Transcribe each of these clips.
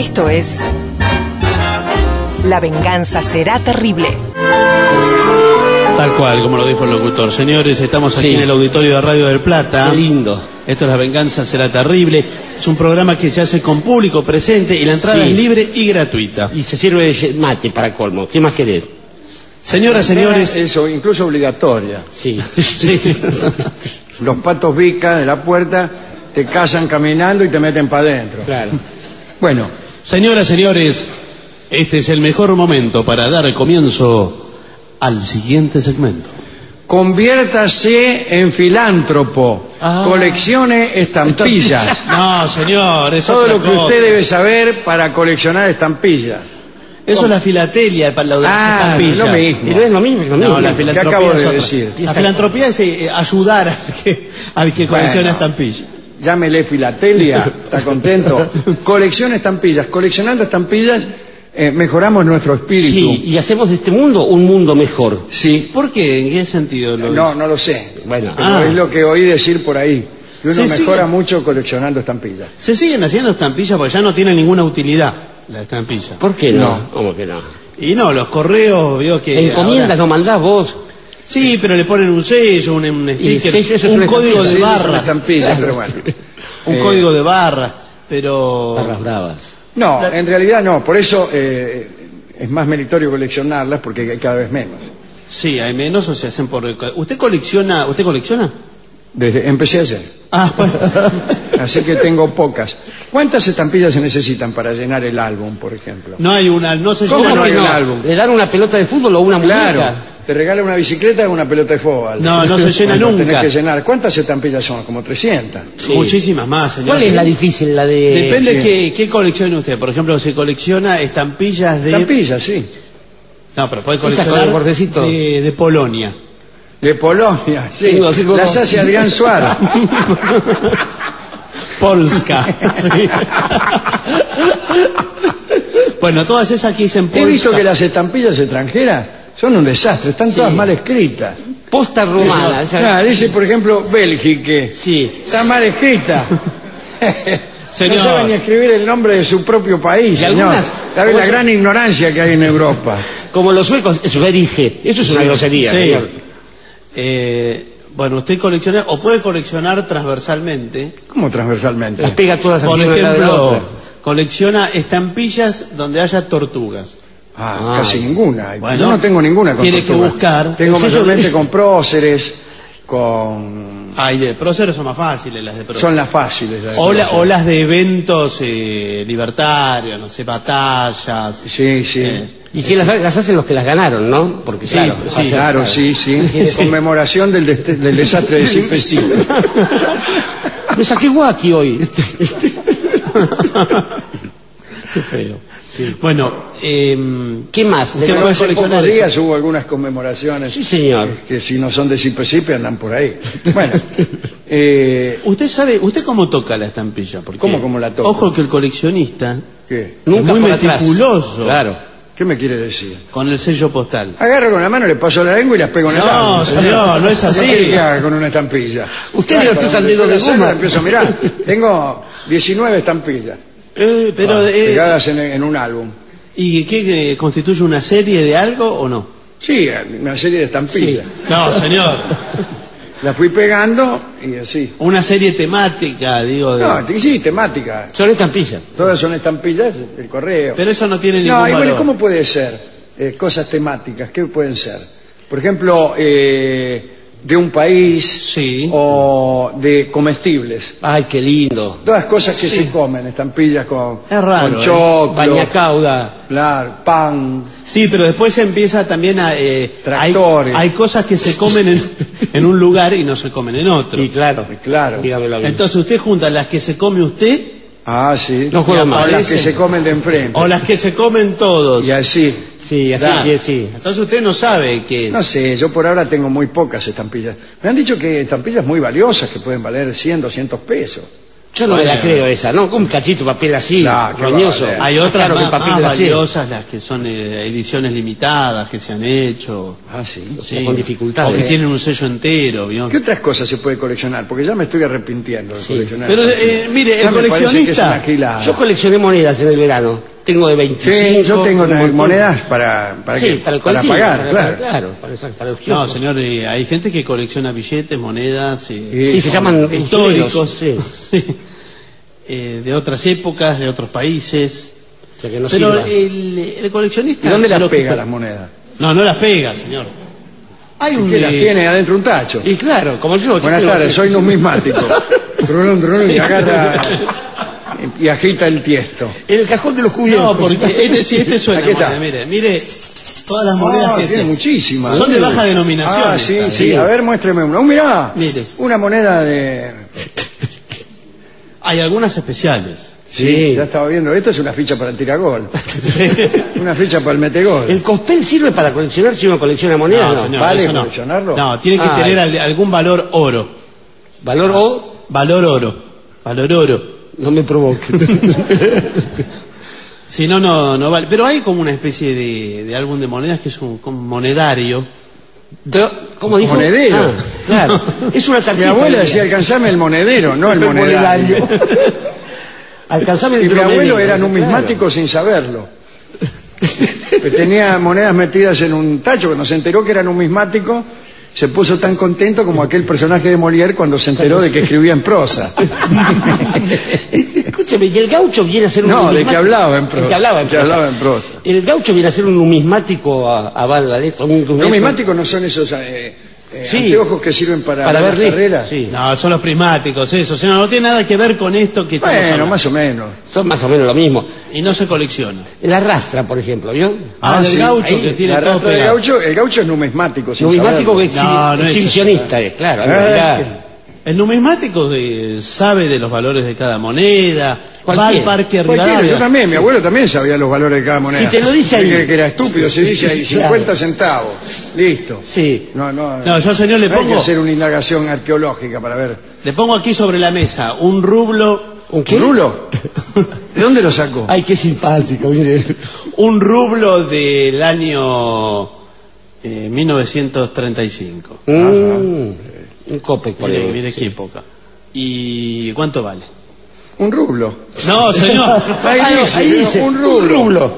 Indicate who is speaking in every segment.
Speaker 1: Esto es La venganza será terrible.
Speaker 2: Tal cual, como lo dijo el locutor. Señores, estamos aquí en el auditorio de Radio del Plata.
Speaker 3: Qué lindo.
Speaker 2: Esto es La venganza será terrible. Es un programa que se hace con público presente y la entrada es libre y gratuita.
Speaker 3: Y se sirve de mate para colmo. ¿Qué más querés?
Speaker 2: Señoras, señores...
Speaker 4: Eso, incluso obligatoria.
Speaker 3: Sí.
Speaker 4: Los patos vicas de la puerta te cazan caminando y te meten para adentro.
Speaker 3: Claro.
Speaker 4: Bueno.
Speaker 2: Señoras, señores, este es el mejor momento para dar comienzo al siguiente segmento.
Speaker 4: Conviértase en filántropo. Coleccione estampillas.
Speaker 2: No, señor, es
Speaker 4: todo
Speaker 2: otra
Speaker 4: lo que
Speaker 2: cosa.
Speaker 4: usted debe saber para coleccionar estampillas.
Speaker 2: Eso es la filatelia para las estampillas.
Speaker 4: Lo mismo.
Speaker 3: Pero es lo mismo, es lo mismo.
Speaker 2: No, la
Speaker 4: ¿Qué
Speaker 2: filantropía
Speaker 4: acabo
Speaker 2: es
Speaker 4: de
Speaker 2: otra.
Speaker 4: decir?
Speaker 2: La filantropía es ayudar al que colecciona
Speaker 4: Bueno.
Speaker 2: estampillas.
Speaker 4: Llámele filatelia. ¿Está contento? Coleccione estampillas. Coleccionando estampillas mejoramos nuestro espíritu.
Speaker 3: Sí, y hacemos de este mundo un mundo mejor.
Speaker 4: Sí.
Speaker 2: ¿Por qué? ¿En qué sentido lo
Speaker 4: No,
Speaker 2: dice?
Speaker 4: no lo sé.
Speaker 3: Bueno.
Speaker 4: Pero es lo que oí decir por ahí. Que uno
Speaker 2: Sí,
Speaker 4: mejora mucho coleccionando estampillas.
Speaker 2: Se siguen haciendo estampillas porque ya no tienen ninguna utilidad la estampilla.
Speaker 3: ¿Por qué no?
Speaker 4: No.
Speaker 3: ¿Cómo que no?
Speaker 2: Y no, los correos, veo que...
Speaker 3: Encomiendas
Speaker 2: ahora-
Speaker 3: no mandás vos.
Speaker 2: Sí, pero le ponen un sello, un sticker,
Speaker 3: sello, eso es
Speaker 2: un
Speaker 3: una
Speaker 2: código de
Speaker 4: Sí, son
Speaker 2: barras.
Speaker 4: estampillas, pero bueno.
Speaker 2: Un código de barras, pero...
Speaker 3: Barras bravas.
Speaker 4: No, en realidad no. Por eso es más meritorio coleccionarlas porque hay cada vez menos.
Speaker 2: Sí, hay menos o se hacen por... ¿Usted colecciona?
Speaker 4: Empecé ayer.
Speaker 2: Ah, bueno.
Speaker 4: Así que tengo pocas. ¿Cuántas estampillas se necesitan para llenar el álbum, por ejemplo?
Speaker 2: No hay una, no se
Speaker 4: ¿Cómo
Speaker 2: llena,
Speaker 4: no hay
Speaker 3: que
Speaker 4: un álbum?
Speaker 3: ¿Le dan una pelota de fútbol o una muñeca?
Speaker 4: Claro, te regala una bicicleta o una pelota de fútbol.
Speaker 2: No se llena
Speaker 4: Bueno,
Speaker 2: nunca.
Speaker 4: Tenés que llenar. ¿Cuántas estampillas son? Como 300.
Speaker 3: Sí.
Speaker 2: Muchísimas más, señor.
Speaker 3: ¿Cuál es la difícil? La de...
Speaker 2: Depende
Speaker 4: Sí.
Speaker 2: qué coleccione usted. Por ejemplo, se colecciona estampillas de...
Speaker 4: Estampillas, sí.
Speaker 2: No, pero puede
Speaker 3: Esas con
Speaker 2: coleccionar
Speaker 3: el bordecito.
Speaker 2: de Polonia.
Speaker 4: De Polonia, sí.
Speaker 3: Sí, así como-
Speaker 4: Las hace Adrián Suárez.
Speaker 2: Polska. Sí. Bueno, todas esas que dicen
Speaker 4: He
Speaker 2: Polska.
Speaker 4: visto que las estampillas extranjeras son un desastre, están todas
Speaker 3: Sí.
Speaker 4: mal escritas.
Speaker 3: Posta romana.
Speaker 4: Dice, por ejemplo, Bélgica.
Speaker 3: Sí.
Speaker 4: Está mal escrita.
Speaker 2: Señor.
Speaker 4: No saben ni escribir el nombre de su propio país,
Speaker 3: Y
Speaker 4: señor.
Speaker 3: algunas-
Speaker 4: ¿Sabe la gran ignorancia que hay en Europa?
Speaker 3: Como los suecos, es verige. Eso es una grosería,
Speaker 2: Sí.
Speaker 3: señor.
Speaker 2: Bueno, usted colecciona o puede coleccionar transversalmente.
Speaker 4: ¿Cómo transversalmente?
Speaker 3: Las pega todas así
Speaker 2: Por
Speaker 3: una al lado de la
Speaker 2: ejemplo,
Speaker 3: otra.
Speaker 2: colecciona estampillas donde haya tortugas.
Speaker 4: Casi ninguna.
Speaker 2: Bueno,
Speaker 4: Yo no tengo ninguna con
Speaker 2: tiene que
Speaker 4: tortuga.
Speaker 2: buscar.
Speaker 4: Tengo
Speaker 2: El sello
Speaker 4: mayormente
Speaker 2: de-
Speaker 4: con próceres, con...
Speaker 2: Ay, de próceres son más fáciles las de próceres.
Speaker 4: Son las fáciles. Las de
Speaker 2: O
Speaker 4: próceres.
Speaker 2: las de eventos libertarios, no sé, batallas.
Speaker 4: Sí, sí.
Speaker 3: Y que las hacen los que las ganaron, ¿no? Porque
Speaker 2: Sí,
Speaker 3: claro,
Speaker 2: sí,
Speaker 4: Claro, sí, sí.
Speaker 2: Sí.
Speaker 4: Conmemoración del desastre de Cipecido.
Speaker 3: Me saqué guaki hoy. Qué feo. Sí.
Speaker 2: Bueno,
Speaker 3: ¿Qué más?
Speaker 2: ¿Usted
Speaker 3: Le-
Speaker 2: puede
Speaker 4: Hace
Speaker 2: coleccionar
Speaker 4: pocos
Speaker 2: eso?
Speaker 4: días hubo algunas conmemoraciones
Speaker 3: Sí, señor.
Speaker 4: que si no son de Cipecipe andan por ahí. Bueno,
Speaker 2: ¿usted cómo toca la estampilla? Porque,
Speaker 4: ¿Cómo la toco?
Speaker 2: Ojo que el coleccionista
Speaker 4: ¿qué?
Speaker 3: Nunca
Speaker 2: es muy
Speaker 3: por atrás.
Speaker 2: meticuloso
Speaker 3: Claro.
Speaker 4: ¿Qué me quiere decir?
Speaker 2: con el sello postal.
Speaker 4: Agarro con la mano, le paso la lengua y las pego en el
Speaker 2: No,
Speaker 4: álbum.
Speaker 2: señor, no es así.
Speaker 4: ¿Qué quiere que haga con una estampilla?
Speaker 3: Ustedes
Speaker 4: Claro,
Speaker 3: usan
Speaker 4: cuando
Speaker 3: dedos de
Speaker 4: empiezo a
Speaker 3: goma.
Speaker 4: hacer, empiezo a mirar. Tengo 19 estampillas
Speaker 2: Pero,
Speaker 4: pegadas en un álbum.
Speaker 2: ¿y qué constituye una serie de algo o no?
Speaker 4: Sí, una serie de estampillas.
Speaker 2: No, señor.
Speaker 4: La fui pegando y así.
Speaker 2: Una serie temática, digo.
Speaker 4: No, sí, temática.
Speaker 3: Son estampillas.
Speaker 4: Todas son estampillas del correo.
Speaker 2: Pero eso no tiene ningún
Speaker 4: No, y bueno,
Speaker 2: valor.
Speaker 4: ¿cómo puede ser? Cosas temáticas, ¿qué pueden ser? Por ejemplo, de un país
Speaker 2: Sí.
Speaker 4: o de comestibles.
Speaker 3: Ay, qué lindo.
Speaker 4: Todas cosas que se comen, estampillas con,
Speaker 2: Es raro,
Speaker 4: con choclo,
Speaker 3: Bañacauda.
Speaker 4: claro, pan.
Speaker 2: Sí, pero después empieza también a...
Speaker 4: Tractores.
Speaker 2: hay cosas que se comen en un lugar y no se comen en otro.
Speaker 3: Y claro.
Speaker 4: Claro.
Speaker 3: Dígamelo bien.
Speaker 2: Entonces usted junta las que se come usted
Speaker 4: Ah, sí.
Speaker 3: No juego
Speaker 4: o
Speaker 3: más.
Speaker 4: las que se comen de enfrente.
Speaker 2: o las que se comen todos.
Speaker 4: Y así.
Speaker 3: Sí, así
Speaker 2: Claro.
Speaker 3: que sí.
Speaker 2: Entonces usted no sabe qué es.
Speaker 4: No sé, yo por ahora tengo muy pocas estampillas. Me han dicho que estampillas muy valiosas que pueden valer 100, 200 pesos.
Speaker 3: Yo no me la
Speaker 2: Bueno.
Speaker 3: creo esa, ¿no? Con un cachito de papel así,
Speaker 4: No, qué
Speaker 3: roñoso.
Speaker 4: va,
Speaker 2: Hay otras
Speaker 3: Claro que
Speaker 2: más,
Speaker 3: papel
Speaker 2: más
Speaker 3: de la serie.
Speaker 2: valiosas, las que son ediciones limitadas, que se han hecho.
Speaker 4: Ah, sí.
Speaker 3: sea, con dificultades.
Speaker 2: O que tienen un sello entero, ¿vio?
Speaker 4: ¿Qué otras cosas se puede coleccionar? Porque ya me estoy arrepintiendo de
Speaker 3: Sí.
Speaker 4: coleccionar.
Speaker 2: Pero, mire,
Speaker 4: Ya
Speaker 2: el
Speaker 4: me parece que es una
Speaker 2: coleccionista...
Speaker 4: gilada.
Speaker 3: Yo coleccioné monedas en el verano. Tengo de 25.
Speaker 4: Sí, yo tengo
Speaker 3: un montón.
Speaker 4: monedas para
Speaker 3: Sí,
Speaker 4: qué?
Speaker 3: para el
Speaker 4: para
Speaker 3: colectivo,
Speaker 4: pagar, claro.
Speaker 3: para los
Speaker 2: No,
Speaker 3: kioscos.
Speaker 2: señor, hay gente que colecciona billetes, monedas...
Speaker 3: Sí, se llaman
Speaker 2: históricos,
Speaker 3: usureros, sí.
Speaker 2: de otras épocas, de otros países.
Speaker 3: O sea que no
Speaker 2: Pero
Speaker 3: sirva.
Speaker 2: el coleccionista...
Speaker 4: ¿Y dónde las
Speaker 2: lo que-
Speaker 4: pega las monedas?
Speaker 2: No, no las pega, señor. Hay un...
Speaker 4: ¿Qué las tiene adentro un tacho?
Speaker 3: Y claro, como yo...
Speaker 4: Buenas
Speaker 3: tengo-
Speaker 4: tardes, soy numismático. Trolón, trolón, y agarra y agita el tiesto.
Speaker 3: En el cajón de los cubiertos.
Speaker 2: No, porque este suena.
Speaker 4: Aquí está.
Speaker 2: Mire, todas las monedas que
Speaker 4: tiene
Speaker 2: se-
Speaker 4: muchísimas.
Speaker 2: son de baja denominación.
Speaker 4: Ah, sí,
Speaker 2: estas.
Speaker 4: sí. A ver, muéstreme una. Mirá,
Speaker 2: Mire.
Speaker 4: una moneda de...
Speaker 2: Hay algunas especiales.
Speaker 3: Sí.
Speaker 4: Ya estaba viendo. Esta es una ficha para el tiragol. Una ficha para el metegol.
Speaker 3: ¿El cospel sirve para coleccionar si uno colecciona monedas?
Speaker 2: No,
Speaker 3: No,
Speaker 2: señor,
Speaker 4: ¿Vale
Speaker 2: eso no.
Speaker 4: coleccionarlo?
Speaker 2: No, tiene que
Speaker 3: Ah,
Speaker 2: tener algún valor oro.
Speaker 3: ¿Valor o?
Speaker 2: Valor oro. Valor oro.
Speaker 3: No me provoque.
Speaker 2: Si no, no vale. Pero hay como una especie de álbum de monedas que es un como monedario.
Speaker 3: ¿Cómo dijo?
Speaker 4: Monedero.
Speaker 3: Ah, claro. Es una
Speaker 4: Mi
Speaker 3: tarjeta.
Speaker 4: abuela
Speaker 3: mira.
Speaker 4: decía, alcanzame el monedero, no el monedario.
Speaker 3: Alcanzame el
Speaker 4: Y mi abuelo
Speaker 3: dromedario,
Speaker 4: era
Speaker 3: claro.
Speaker 4: numismático sin saberlo. Que tenía monedas metidas en un tacho. Cuando se enteró que era numismático, se puso tan contento como aquel personaje de Molière cuando se enteró de que escribía en prosa.
Speaker 3: Escúchame, ¿y el gaucho viene a ser un
Speaker 4: No, de
Speaker 3: numismático?
Speaker 4: que hablaba en prosa.
Speaker 3: De que hablaba en
Speaker 4: Que
Speaker 3: prosa.
Speaker 4: hablaba en prosa.
Speaker 3: El gaucho viene a ser un numismático a bala de esto.
Speaker 4: Numismáticos no son esos
Speaker 3: Sí.
Speaker 4: anteojos que sirven para
Speaker 3: Para ver
Speaker 4: las
Speaker 3: listas,
Speaker 4: carreras.
Speaker 3: sí.
Speaker 2: No, son los prismáticos, eso. O sea, no tiene nada que ver con esto que estamos
Speaker 4: Bueno,
Speaker 2: hablando.
Speaker 4: más o menos.
Speaker 3: Son más o menos lo mismo.
Speaker 2: Y no se colecciona.
Speaker 3: El arrastra, por ejemplo, ¿vio?
Speaker 2: El
Speaker 4: sí,
Speaker 2: gaucho
Speaker 3: ahí,
Speaker 2: que tiene
Speaker 4: La
Speaker 2: todo
Speaker 4: rastra del
Speaker 2: pegado.
Speaker 4: gaucho, el gaucho es numismático. sin
Speaker 3: Numismático que
Speaker 4: saberlo.
Speaker 2: No, no es
Speaker 3: exhibicionista es, claro.
Speaker 2: El numismático sabe de los valores de cada moneda, va al
Speaker 3: Cualquiera.
Speaker 2: parque
Speaker 4: Cualquiera,
Speaker 2: Rivadavia.
Speaker 4: yo también, mi abuelo también sabía los valores de cada moneda.
Speaker 3: Si te lo dice ahí.
Speaker 4: Que era estúpido, se dice ahí,
Speaker 3: Claro.
Speaker 4: 50 centavos. Listo.
Speaker 3: Sí.
Speaker 4: No,
Speaker 2: No, yo, señor, le
Speaker 4: hay que
Speaker 2: pongo,
Speaker 4: hacer una indagación arqueológica para ver.
Speaker 2: le pongo aquí sobre la mesa un rublo,
Speaker 3: ¿Un qué?
Speaker 4: ¿Un rulo? ¿De dónde lo sacó?
Speaker 3: Ay, qué simpático, mire.
Speaker 2: un rublo del año 1935.
Speaker 3: Un copec por
Speaker 2: Mire,
Speaker 3: ahí.
Speaker 2: mire qué época. ¿Y cuánto vale?
Speaker 4: Un rublo.
Speaker 2: No, señor.
Speaker 4: Ahí dice, un rublo.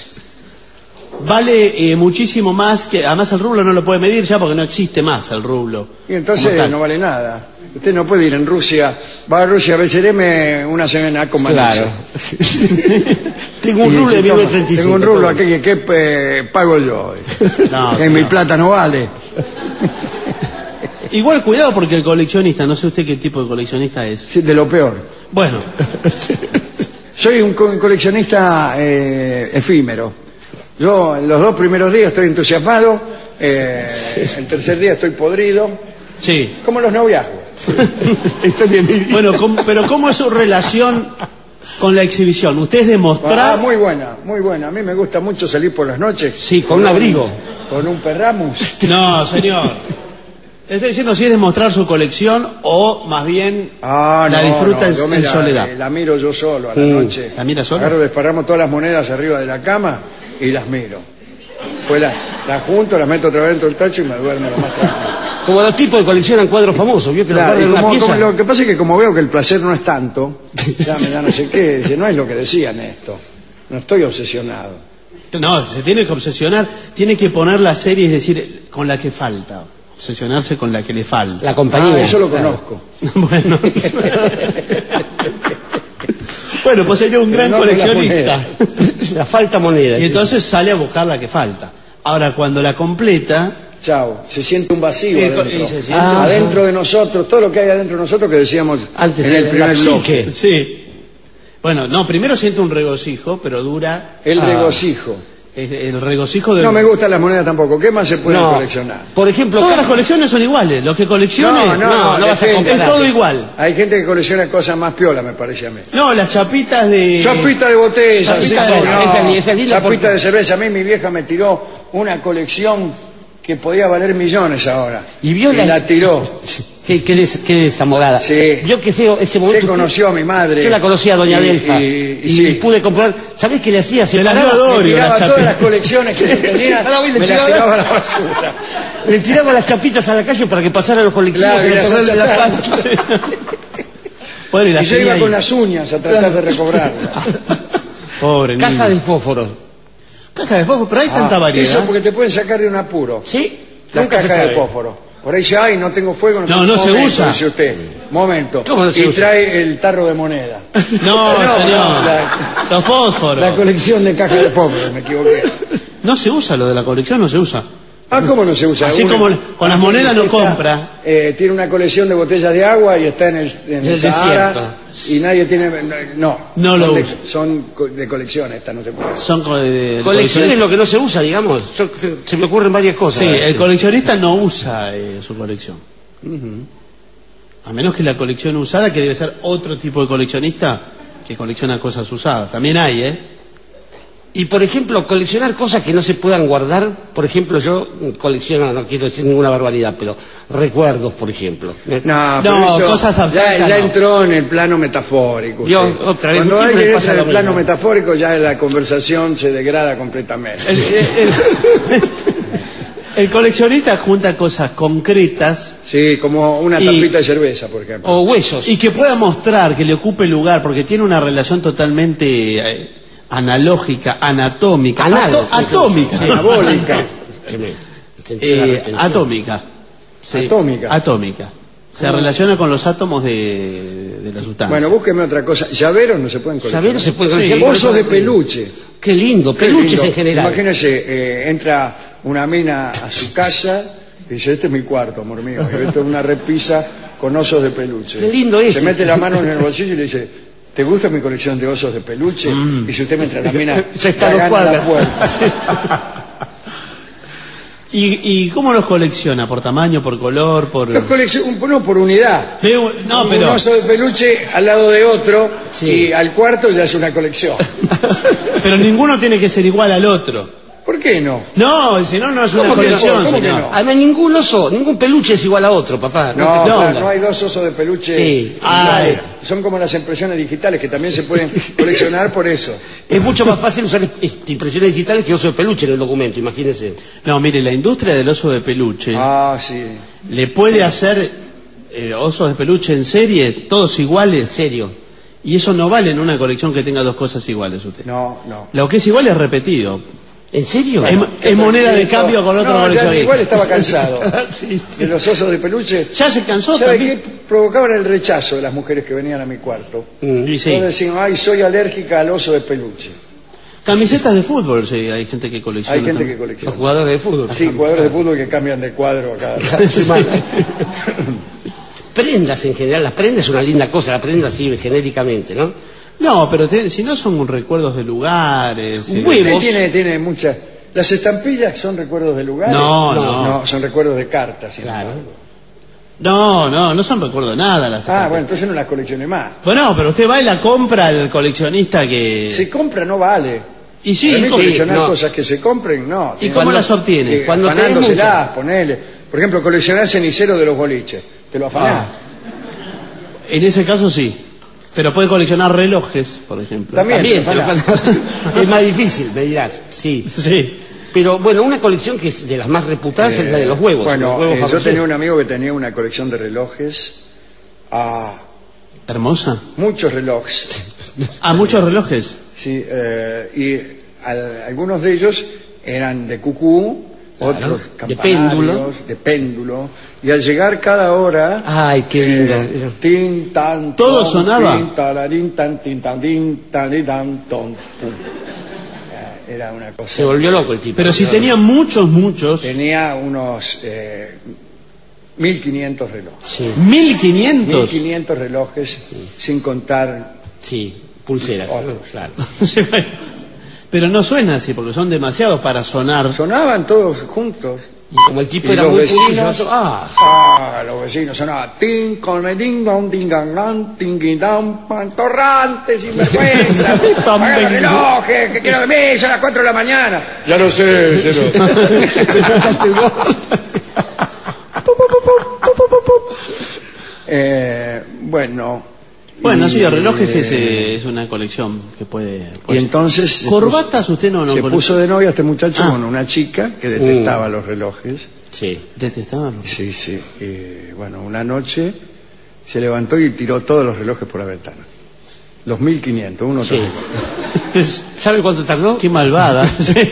Speaker 2: Vale muchísimo más que... Además el rublo no lo puede medir ya porque no existe más el rublo.
Speaker 4: Y entonces
Speaker 2: como tal.
Speaker 4: no vale nada. Usted no puede ir en Rusia, va a Rusia, becereme una semana con
Speaker 3: Claro. Tengo
Speaker 4: Y
Speaker 3: un rublo de
Speaker 4: dice, toma,
Speaker 3: 1935.
Speaker 4: tengo un rublo aquí que pago yo.
Speaker 2: No,
Speaker 4: Que mi
Speaker 2: señor.
Speaker 4: plata no vale.
Speaker 2: Igual cuidado porque el coleccionista, no sé usted qué tipo de coleccionista es.
Speaker 4: Sí, de lo peor.
Speaker 2: Bueno,
Speaker 4: Soy un coleccionista efímero. Yo en los 2 primeros días estoy entusiasmado, el tercer día estoy podrido,
Speaker 2: sí.
Speaker 4: como los noviazgos.
Speaker 2: Bueno, pero ¿cómo es su relación con la exhibición? ¿Usted es de mostrar?
Speaker 4: Muy buena, muy buena. A mí me gusta mucho salir por las noches.
Speaker 3: Sí, con un abrigo.
Speaker 4: Con un perramus.
Speaker 2: No, señor. Estoy diciendo si es de mostrar su colección o más bien la disfruta
Speaker 4: yo
Speaker 2: en soledad.
Speaker 4: La miro yo solo a la noche.
Speaker 2: ¿La mira solo?
Speaker 4: Agarro, desparramo todas las monedas arriba de la cama y las miro. Después las junto, las meto otra vez dentro del tacho y me duermo lo más tranquilo.
Speaker 3: Como los tipos que coleccionan cuadros famosos, ¿vio? Que los
Speaker 4: Claro,
Speaker 3: guardan
Speaker 4: y
Speaker 3: en una pieza.
Speaker 4: lo que pasa es que como veo que el placer no es tanto, ya me da no sé qué, dice, no es lo que decían esto. No estoy obsesionado.
Speaker 2: No, se tiene que obsesionar, tiene que poner la serie, es decir, con la que falta. Obsesionarse con la que le falta.
Speaker 3: La compañía.
Speaker 4: Eso lo
Speaker 3: claro.
Speaker 4: conozco.
Speaker 2: Bueno. Bueno, pues sería un gran
Speaker 4: Pero no con la
Speaker 2: coleccionista.
Speaker 3: La falta moneda.
Speaker 2: Y entonces sale a buscar la que falta. Ahora, cuando la completa,
Speaker 4: Chao, se siente un vacío
Speaker 2: y
Speaker 4: adentro.
Speaker 2: se siente-
Speaker 4: Adentro de nosotros, todo lo que hay adentro de nosotros que decíamos
Speaker 3: Antes
Speaker 4: en el
Speaker 3: la
Speaker 4: primer bloque.
Speaker 3: psique.
Speaker 2: sí. Bueno, no, primero siente un regocijo, pero dura
Speaker 4: El regocijo.
Speaker 2: el regocijo de...
Speaker 4: No me gustan las monedas tampoco. ¿Qué más se puede
Speaker 3: No.
Speaker 4: coleccionar?
Speaker 3: Por ejemplo,
Speaker 2: Todas las colecciones son iguales, lo que coleccione...
Speaker 3: no vas a
Speaker 2: es
Speaker 3: comparar.
Speaker 2: todo igual.
Speaker 4: Hay gente que colecciona cosas más piolas, me parece a mí.
Speaker 2: No, las chapitas de...
Speaker 4: Chapita de botella,
Speaker 2: Chapita
Speaker 4: sí,
Speaker 2: de-
Speaker 4: no.
Speaker 3: esa es la
Speaker 4: Chapita de cerveza. A mí mi vieja me tiró una colección que podía valer millones ahora.
Speaker 3: Y vio
Speaker 4: la tiró.
Speaker 3: Qué desamorada.
Speaker 4: Sí.
Speaker 3: Yo que sé, ese momento...
Speaker 4: Usted conoció a mi madre.
Speaker 3: Yo la conocí a doña Delfa.
Speaker 4: Y sí.
Speaker 3: pude comprar... ¿Sabés qué le hacía?
Speaker 2: Se la dio a
Speaker 4: Me
Speaker 2: Dorio, la
Speaker 4: tiraba
Speaker 2: chapita.
Speaker 4: todas las colecciones que yo tenía,
Speaker 3: Ahora voy y le
Speaker 4: me las
Speaker 3: tiraba-
Speaker 4: tiraba a la basura.
Speaker 3: Le tiraba las chapitas a la calle para que pasaran los colectivos
Speaker 4: Claro,
Speaker 3: y
Speaker 4: y
Speaker 3: le
Speaker 4: las
Speaker 3: tocaran de la
Speaker 4: achataban.
Speaker 3: pancha.
Speaker 2: Bueno, y la
Speaker 4: Y yo
Speaker 2: tenía
Speaker 4: iba
Speaker 2: ahí.
Speaker 4: con las uñas a tratar de recobrarla.
Speaker 2: Pobre niño.
Speaker 3: Caja de fósforos.
Speaker 2: Caja de fósforo, pero hay tanta variedad.
Speaker 4: Eso porque te pueden sacar de un apuro.
Speaker 3: ¿Sí?
Speaker 4: Las
Speaker 3: Nunca se
Speaker 4: cajas de
Speaker 3: sabe.
Speaker 4: fósforo. Por ahí dice, ay, no tengo fuego.
Speaker 2: No,
Speaker 4: tengo
Speaker 2: no se
Speaker 4: momento,
Speaker 2: usa.
Speaker 4: Dice usted, momento.
Speaker 3: ¿Cómo no se
Speaker 4: y
Speaker 3: usa?
Speaker 4: trae el tarro de moneda.
Speaker 2: No, señor.
Speaker 4: La,
Speaker 2: Los fósforos.
Speaker 4: la colección de cajas de fósforo, me equivoqué.
Speaker 2: No se usa lo de la colección, no se usa.
Speaker 4: Ah, ¿cómo no se usa?
Speaker 2: Así como con las monedas no compra.
Speaker 4: Tiene una colección de botellas de agua y está en el
Speaker 3: el
Speaker 4: Sahara y nadie tiene... No,
Speaker 2: No
Speaker 4: son
Speaker 2: lo
Speaker 4: de,
Speaker 2: usa.
Speaker 4: son de colección, esta no se puede.
Speaker 2: Son de
Speaker 3: Colección es lo que no se usa, digamos. Se me ocurren varias cosas.
Speaker 2: Sí, el coleccionista no usa su colección. A menos que la colección usada, que debe ser otro tipo de coleccionista que colecciona cosas usadas. También hay, ¿eh?
Speaker 3: Y por ejemplo, coleccionar cosas que no se puedan guardar. Por ejemplo, yo colecciono, no quiero decir ninguna barbaridad, pero recuerdos, por ejemplo.
Speaker 4: No, pero
Speaker 2: No,
Speaker 4: eso
Speaker 2: cosas abstractas
Speaker 4: ya
Speaker 2: no.
Speaker 4: entró en el plano metafórico.
Speaker 3: Yo,
Speaker 4: usted.
Speaker 3: otra vez,
Speaker 4: Cuando
Speaker 3: siempre
Speaker 4: alguien
Speaker 3: me
Speaker 4: entra
Speaker 3: pasa
Speaker 4: en el
Speaker 3: lo
Speaker 4: plano
Speaker 3: mismo.
Speaker 4: metafórico, ya la conversación se degrada completamente.
Speaker 2: El coleccionista junta cosas concretas
Speaker 4: Sí, como una
Speaker 2: Y-
Speaker 4: tapita de cerveza, por ejemplo.
Speaker 3: O huesos.
Speaker 2: y que pueda mostrar, que le ocupe lugar, porque tiene una relación totalmente analógica, anatómica,
Speaker 3: Anal,
Speaker 2: atómica.
Speaker 4: Anabólica.
Speaker 3: Que me- sentí la retención.
Speaker 2: Atómica. Sí,
Speaker 4: Atómica.
Speaker 2: Atómica. Se relaciona con los átomos de la sustancia.
Speaker 4: Bueno, búsqueme otra cosa. Llaveros no se pueden coleccionar.
Speaker 3: Llaveros se pueden
Speaker 2: Sí.
Speaker 3: coleccionar.
Speaker 4: Osos de peluche.
Speaker 3: Qué lindo,
Speaker 4: Qué
Speaker 3: peluches
Speaker 4: lindo.
Speaker 3: en general.
Speaker 4: Imagínese, entra una mina a su casa y dice, este es mi cuarto, amor mío. Y ve toda una repisa con osos de peluche.
Speaker 3: Qué lindo ese.
Speaker 4: Se mete la mano en el bolsillo y le dice, ¿te gusta mi colección de osos de peluche? Y si usted me entra la mina,
Speaker 3: Ya está a
Speaker 4: la
Speaker 3: dos
Speaker 4: gana la
Speaker 3: cuadras.
Speaker 4: puerta.
Speaker 2: ¿Y cómo los colecciona? ¿Por tamaño, por color, por...?
Speaker 4: Los no, por unidad.
Speaker 2: No,
Speaker 4: Un
Speaker 2: pero...
Speaker 4: oso de peluche al lado de otro
Speaker 3: Sí.
Speaker 4: y al cuarto ya es una colección.
Speaker 2: pero ninguno tiene que ser igual al otro.
Speaker 4: ¿Por qué no?
Speaker 2: No, si no, no es una
Speaker 4: ¿Cómo que no?
Speaker 2: colección,
Speaker 4: ¿Cómo que
Speaker 2: señor.
Speaker 4: no?
Speaker 3: Además, ningún oso, ningún peluche es igual a otro, papá.
Speaker 4: No,
Speaker 3: te
Speaker 4: claro,
Speaker 3: confundas.
Speaker 4: no hay dos osos de peluche.
Speaker 3: Sí.
Speaker 2: Ay.
Speaker 4: Son como las impresiones digitales que también se pueden coleccionar por eso.
Speaker 3: Es mucho más fácil usar impresiones digitales que oso de peluche en el documento, imagínese.
Speaker 2: No, mire, la industria del oso de peluche
Speaker 4: Ah, sí.
Speaker 2: le puede hacer osos de peluche en serie, todos
Speaker 3: En
Speaker 2: iguales,
Speaker 3: serio.
Speaker 2: y eso no vale en una colección que tenga dos cosas iguales usted.
Speaker 4: No, no.
Speaker 2: Lo que es igual es repetido.
Speaker 3: ¿En serio?
Speaker 2: Es moneda de cambio con otro
Speaker 4: No, ya
Speaker 2: coleccionista.
Speaker 4: igual estaba cansado
Speaker 2: Sí.
Speaker 4: de los osos de peluche.
Speaker 2: Ya se cansó
Speaker 4: ¿Sabe
Speaker 2: también.
Speaker 4: qué? Provocaban el rechazo de las mujeres que venían a mi cuarto.
Speaker 2: Y sí.
Speaker 4: Todos decían, ay, soy alérgica al oso de peluche.
Speaker 2: Camisetas de fútbol, sí, hay gente que colecciona.
Speaker 4: Hay gente que
Speaker 2: también.
Speaker 3: Los
Speaker 4: colecciona.
Speaker 3: jugadores de fútbol.
Speaker 4: Sí, jugadores de fútbol que cambian de cuadro a cada semana.
Speaker 3: Prendas en general, la prenda es una linda cosa, la prenda sirve genéricamente, ¿no?
Speaker 2: No, pero si no son recuerdos de lugares.
Speaker 3: Huevos.
Speaker 4: Tiene muchas. Las estampillas son recuerdos de lugares.
Speaker 2: No.
Speaker 4: No, son recuerdos de cartas. sin
Speaker 3: Claro.
Speaker 4: embargo.
Speaker 2: No son recuerdos de nada las
Speaker 4: Ah,
Speaker 2: estampillas.
Speaker 4: bueno, entonces no las coleccione más.
Speaker 2: Bueno, pero usted va y la compra al coleccionista que...
Speaker 4: Se compra, no vale.
Speaker 2: Y sí,
Speaker 4: Para mí
Speaker 2: compra.
Speaker 4: coleccionar
Speaker 3: no.
Speaker 4: cosas que se compren, no.
Speaker 2: ¿Y
Speaker 4: Tiene-
Speaker 2: cómo las obtiene?
Speaker 3: Cuando tenés
Speaker 4: afanándoselas, ponele. Por ejemplo, coleccionar ceniceros de los boliches. Te lo afanás.
Speaker 2: En ese caso sí. Pero puede coleccionar relojes, por ejemplo.
Speaker 4: También.
Speaker 3: También,
Speaker 4: te lo
Speaker 3: pero
Speaker 4: afanás.
Speaker 3: es más difícil, me dirás. Sí.
Speaker 2: Sí.
Speaker 3: Pero bueno, una colección que es de las más reputadas es la de los huevos.
Speaker 4: Bueno,
Speaker 3: los huevos
Speaker 4: yo
Speaker 3: Fabergé.
Speaker 4: tenía un amigo que tenía una colección de relojes.
Speaker 2: Hermosa.
Speaker 4: Muchos relojes.
Speaker 2: Muchos relojes.
Speaker 4: Sí, y algunos de ellos eran de cucú,
Speaker 3: Claro,
Speaker 4: otros
Speaker 3: de
Speaker 4: campanarios, de péndulo, y al llegar cada hora,
Speaker 3: Ay, qué lindo.
Speaker 4: tin, tan,
Speaker 2: ¿Todo
Speaker 4: ton,
Speaker 2: sonaba?
Speaker 4: tin, talarín, tan, tin, tan, tin, tan, tin, tan, ton, pum. Era una cosa.
Speaker 3: Se volvió loco el tipo.
Speaker 2: Pero si tenía muchos,
Speaker 4: Tenía unos 1500 relojes.
Speaker 3: Sí,
Speaker 2: 1500.
Speaker 4: 1500 relojes, sin contar.
Speaker 3: sí, pulseras,
Speaker 4: Otros.
Speaker 3: claro.
Speaker 2: Pero no suena así, porque son demasiados para sonar.
Speaker 4: Sonaban todos juntos.
Speaker 3: Y como el tipo
Speaker 4: Y
Speaker 3: era
Speaker 4: los
Speaker 3: muy
Speaker 4: vecinos,
Speaker 3: pulsioso,
Speaker 4: los vecinos sonaban tin con el ding dong ding gang gang ting ging dong pantorrante sin vergüenza apaga los relojes que quiero dormir son las 4 de la mañana ya lo sé ya lo Bueno,
Speaker 2: sí, el reloj es una colección que puede...
Speaker 4: Y entonces...
Speaker 2: ¿Corbatas usted no
Speaker 4: se puso de novia este muchacho con una chica que detestaba los relojes.
Speaker 3: Sí.
Speaker 2: ¿Detestaba?
Speaker 4: Sí, sí. Bueno, una noche se levantó y tiró todos los relojes por la ventana. Los 1500, uno
Speaker 3: Sí.
Speaker 4: tras
Speaker 3: ¿Sabe cuánto tardó?
Speaker 2: Qué malvada.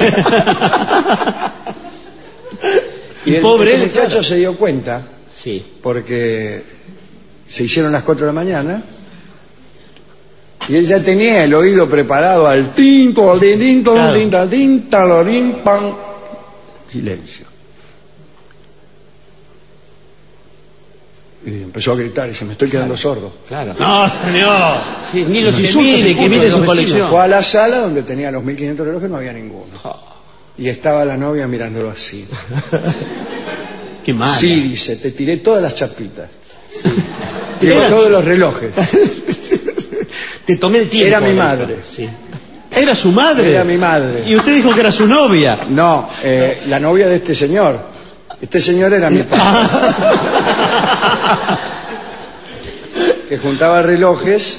Speaker 4: Y el
Speaker 2: Pobre
Speaker 4: muchacho se dio cuenta,
Speaker 3: Sí.
Speaker 4: porque se hicieron las 4 de la mañana y él ya tenía el oído preparado al tinto, al tinto,
Speaker 2: Claro.
Speaker 4: al tinto, al tinto, pan. Silencio. Y empezó a gritar y se me estoy quedando sordo.
Speaker 3: Claro.
Speaker 2: No, señor.
Speaker 3: Sí, ni los
Speaker 2: Que
Speaker 3: insultos.
Speaker 2: mire, que
Speaker 3: escuchan
Speaker 2: mire
Speaker 3: los
Speaker 2: su
Speaker 3: vecinos.
Speaker 2: colección.
Speaker 4: Fue a la sala donde tenía los 1500 relojes, no había ninguno. Y estaba la novia mirándolo así.
Speaker 2: Qué mal.
Speaker 4: Sí, dice, te tiré todas las chapitas. Tiré todos los relojes.
Speaker 3: Te tomé el tiempo.
Speaker 4: Era mi madre.
Speaker 3: Sí.
Speaker 2: ¿Era su madre?
Speaker 4: Era mi madre.
Speaker 2: Y usted dijo que era su novia.
Speaker 4: No, la novia de este señor. Este señor era mi padre. Que juntaba relojes.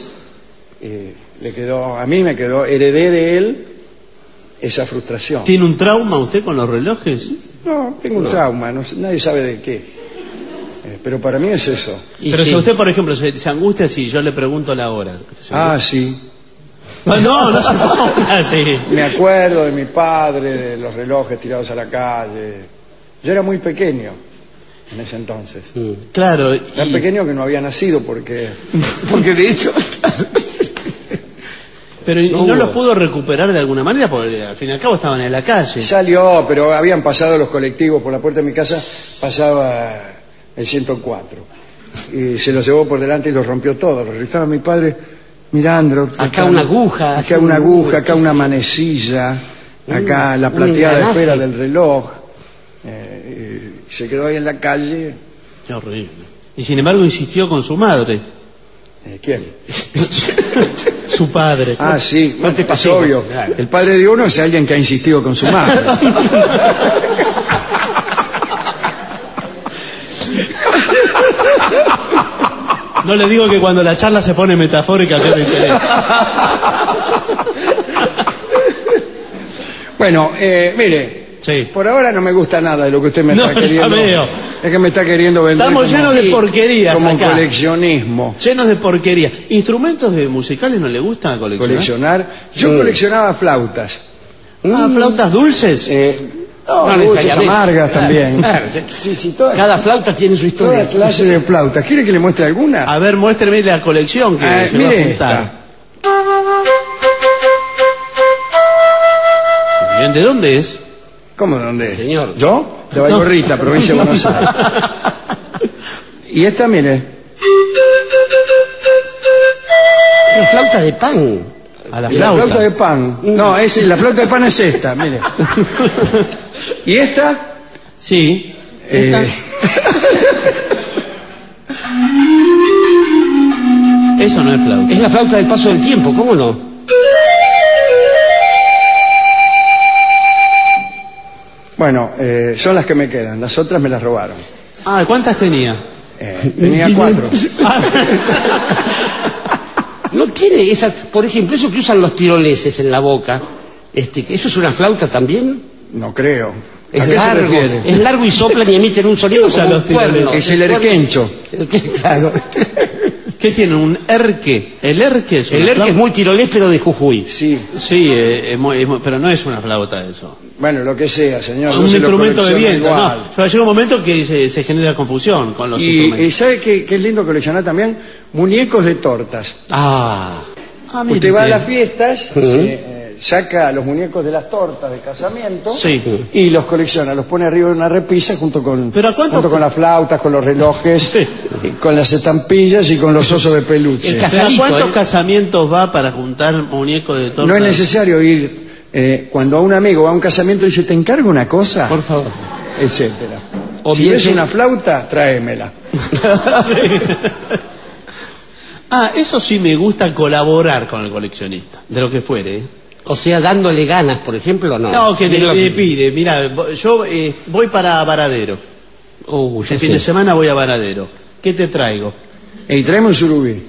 Speaker 4: A mí me quedó, heredé de él esa frustración.
Speaker 2: ¿Tiene un trauma usted con los relojes?
Speaker 4: No, tengo un trauma, nadie sabe de qué. Pero para mí es eso.
Speaker 3: Y
Speaker 2: Pero
Speaker 3: sí.
Speaker 2: si usted, por ejemplo, se angustia si yo le pregunto la hora.
Speaker 4: Ah, sí.
Speaker 2: No se ponga así.
Speaker 4: Me acuerdo de mi padre, de los relojes tirados a la calle. Yo era muy pequeño en ese entonces.
Speaker 2: Claro.
Speaker 4: Tan pequeño que no había nacido porque
Speaker 3: de hecho...
Speaker 2: Pero ¿y no
Speaker 4: hubo.
Speaker 2: los pudo recuperar de alguna manera? Porque al fin y al cabo estaban en la calle.
Speaker 4: salió, pero habían pasado los colectivos por la puerta de mi casa, pasaba el 104. Y se los llevó por delante y los rompió todos. Estaba mi padre mirando.
Speaker 3: Acá una aguja.
Speaker 4: Acá una aguja, acá una manecilla, acá la
Speaker 3: un
Speaker 4: plateada
Speaker 3: engranaje.
Speaker 4: esfera del reloj. Y se quedó ahí en la calle.
Speaker 2: Qué horrible. Y sin embargo insistió con su madre,
Speaker 4: ¿Quién?
Speaker 2: su padre.
Speaker 4: Ah, sí,
Speaker 3: No te
Speaker 4: es
Speaker 3: pasemos,
Speaker 4: obvio.
Speaker 3: claro.
Speaker 4: El padre de uno es alguien que ha insistido con su madre.
Speaker 2: No le digo que cuando la charla se pone metafórica pierde interés.
Speaker 4: Bueno, mire,
Speaker 2: Sí.
Speaker 4: por ahora no me gusta nada de lo que usted me
Speaker 2: No,
Speaker 4: está
Speaker 2: ya
Speaker 4: queriendo.
Speaker 2: veo.
Speaker 4: Es que me está queriendo vender.
Speaker 2: Estamos
Speaker 4: como-
Speaker 2: llenos de porquerías
Speaker 4: como
Speaker 2: acá.
Speaker 4: coleccionismo.
Speaker 2: Llenos de porquería. ¿Instrumentos musicales no le gusta coleccionar?
Speaker 4: Coleccionar. Yo coleccionaba flautas.
Speaker 2: Ah, ¿flautas dulces?
Speaker 4: No,
Speaker 3: No
Speaker 4: dulces,
Speaker 3: necesariamente.
Speaker 4: amargas también.
Speaker 3: Claro, sí.
Speaker 4: Sí, todas,
Speaker 3: Cada flauta tiene su historia.
Speaker 4: toda clase de flautas. ¿Quiere que le muestre alguna?
Speaker 2: A ver, muéstreme la colección que se va a
Speaker 4: mire
Speaker 2: juntar.
Speaker 4: esta.
Speaker 2: Bien, ¿de dónde es?
Speaker 4: ¿Cómo de dónde es?
Speaker 3: Señor.
Speaker 4: ¿Yo? De Baigorrita, provincia de Buenos Aires. Y esta, mire.
Speaker 3: Una flauta de pan.
Speaker 2: A la
Speaker 4: Y la
Speaker 2: flauta.
Speaker 4: flauta de pan. No, la flauta de pan es esta, mire. ¿Y esta?
Speaker 2: Sí. Esta. Eso no es flauta.
Speaker 3: Es la flauta del paso del tiempo, ¿cómo no?
Speaker 4: Bueno, son las que me quedan. Las otras me las robaron.
Speaker 2: Ah, ¿cuántas tenía?
Speaker 4: Tenía 4.
Speaker 3: No tiene esas, por ejemplo, eso que usan los tiroleses en la boca, ¿eso es una flauta también?
Speaker 4: No creo. ¿A
Speaker 3: Es
Speaker 4: qué se
Speaker 3: largo,
Speaker 4: refiere?
Speaker 3: es largo y soplan y emiten un sonido
Speaker 2: ¿Qué usan
Speaker 3: como
Speaker 2: los
Speaker 3: un cuerno.
Speaker 2: tiroleses?
Speaker 4: Es el erquencho.
Speaker 3: Claro.
Speaker 2: ¿Qué tiene? ¿Un erque? ¿El erque es una
Speaker 3: El erque
Speaker 2: flauta?
Speaker 3: es muy tirolés, pero de Jujuy.
Speaker 4: Sí.
Speaker 2: Sí, pero no es una flauta eso.
Speaker 4: Bueno, lo que sea, señor. yo
Speaker 2: Un
Speaker 4: se lo
Speaker 2: instrumento de
Speaker 4: colecciono
Speaker 2: viento.
Speaker 4: igual.
Speaker 2: No, pero llega un momento que se genera confusión con los
Speaker 4: Y
Speaker 2: instrumentos.
Speaker 4: ¿sabe qué es lindo coleccionar también? Muñecos de tortas.
Speaker 3: Ah,
Speaker 2: Ah, mire
Speaker 4: Usted va a
Speaker 2: usted.
Speaker 4: las fiestas, saca los muñecos de las tortas de casamiento
Speaker 2: Sí.
Speaker 4: y los colecciona, los pone arriba de una repisa junto con,
Speaker 2: ¿Pero a cuánto-
Speaker 4: junto con las flautas, con los relojes,
Speaker 2: Sí.
Speaker 4: con las estampillas y con los osos de peluche.
Speaker 3: El
Speaker 2: ¿Pero a
Speaker 3: Casadito,
Speaker 2: cuántos
Speaker 3: ¿eh?
Speaker 2: casamientos va para juntar muñecos de torta?
Speaker 4: No es necesario ir cuando a un amigo va a un casamiento y dice, ¿te encargo una cosa?
Speaker 3: por favor.
Speaker 4: Etcétera.
Speaker 3: O
Speaker 4: Si
Speaker 3: bien
Speaker 4: ves
Speaker 3: se-
Speaker 4: una flauta, tráemela.
Speaker 2: Ah, eso sí me gusta, colaborar con el coleccionista, de lo que fuere. ¿eh?
Speaker 3: O sea, dándole ganas, por ejemplo, no.
Speaker 2: No, que
Speaker 3: Mira lo
Speaker 2: me pide, mira, yo voy para Varadero.
Speaker 3: Ya
Speaker 2: El fin de
Speaker 3: sé.
Speaker 2: semana voy a Varadero. ¿Qué te traigo?
Speaker 4: Y traeme un surubí.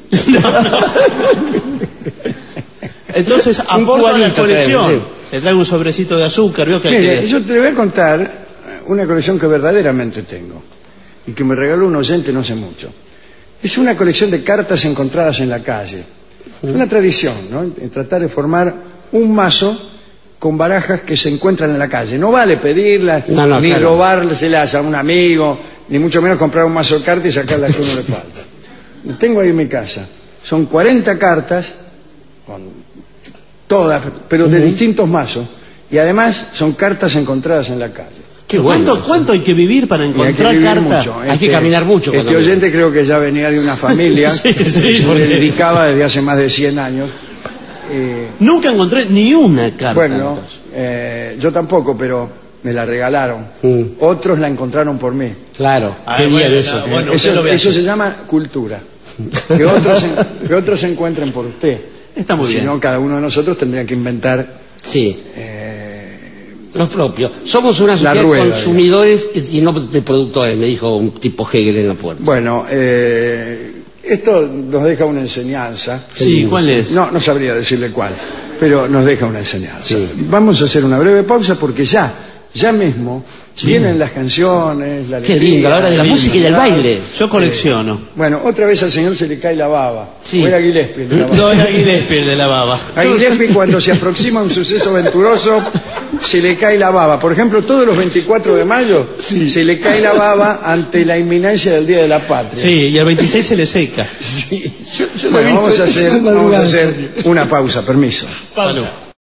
Speaker 2: Entonces aporta a la
Speaker 3: cuadrito
Speaker 2: colección.
Speaker 3: traemos,
Speaker 2: Le traigo un sobrecito de azúcar, veo que
Speaker 4: Mire, yo te voy a contar una colección que verdaderamente tengo y que me regaló un oyente no hace mucho. Es una colección de cartas encontradas en la calle. Es una tradición, ¿no? En tratar de formar un mazo con barajas que se encuentran en la calle. No vale pedirlas,
Speaker 3: No,
Speaker 4: ni
Speaker 3: claro.
Speaker 4: robárselas a un amigo, ni mucho menos comprar un mazo de cartas y sacar las que a uno le falta. Lo tengo ahí en mi casa. Son 40 cartas, con todas, pero de distintos mazos. Y además son cartas encontradas en la calle.
Speaker 3: Qué bueno.
Speaker 2: ¿Cuánto hay que vivir para
Speaker 4: Y hay que
Speaker 2: encontrar
Speaker 4: vivir
Speaker 2: cartas?
Speaker 4: mucho.
Speaker 3: Hay que caminar mucho
Speaker 4: Este
Speaker 3: cuando
Speaker 4: oyente creo que ya venía de una familia
Speaker 2: Sí,
Speaker 4: que se
Speaker 2: porque-
Speaker 4: le dedicaba desde hace más de 100 años.
Speaker 2: Nunca encontré ni una carta.
Speaker 4: Bueno, yo tampoco, pero me la regalaron.
Speaker 3: Mm.
Speaker 4: Otros la encontraron por mí.
Speaker 3: Claro,
Speaker 2: Ah,
Speaker 3: qué
Speaker 2: bueno,
Speaker 3: bien eso.
Speaker 2: no, bueno. usted lo ve
Speaker 4: Eso
Speaker 2: así.
Speaker 4: se llama cultura. Que otros se encuentren por usted.
Speaker 2: Está muy
Speaker 4: Si
Speaker 2: bien.
Speaker 4: no, cada uno de nosotros tendría que inventar
Speaker 3: Sí, lo propio. Somos una sociedad de
Speaker 4: rueda,
Speaker 3: consumidores y no de productores, me dijo un tipo Hegel en la puerta.
Speaker 4: Bueno, esto nos deja una enseñanza.
Speaker 2: Sí, ¿cuál es?
Speaker 4: No sabría decirle cuál, pero nos deja una enseñanza. Vamos a hacer una breve pausa porque ya mismo vienen las canciones, la
Speaker 3: Qué
Speaker 4: alegría,
Speaker 3: lindo, la hora de la música y del baile.
Speaker 2: Yo colecciono.
Speaker 4: Bueno, otra vez al señor se le cae la baba.
Speaker 3: Sí.
Speaker 4: O era Gillespie el de la baba.
Speaker 2: No era Gillespie el de la baba.
Speaker 4: A Gillespie cuando se aproxima un suceso venturoso se le cae la baba. Por ejemplo, todos los 24 de mayo se le cae la baba ante la inminencia del Día de la Patria.
Speaker 2: Sí, y el 26 se le seca.
Speaker 4: Bueno, vamos a hacer una pausa, permiso.
Speaker 2: Salud.